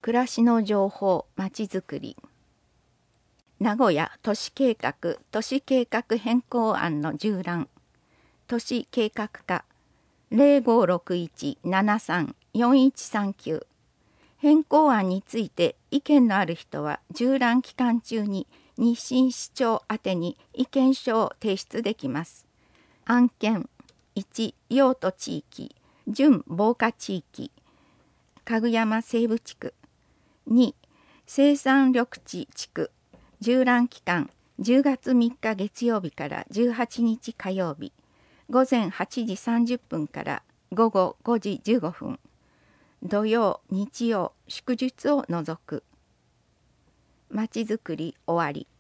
暮らしの情報まちづくり。名古屋都市計画変更案の縦覧。都市計画課 0561-73-4139。変更案について意見のある人は縦覧期間中に日清市長宛てに意見書を提出できます。案件1、用途地域、準防火地域、かぐやま西部地区。2、生産緑地地区。縦覧期間10月3日月曜日から18日火曜日、午前8時30分から午後5時15分。土曜、日曜、祝日を除く。まちづくり終わり。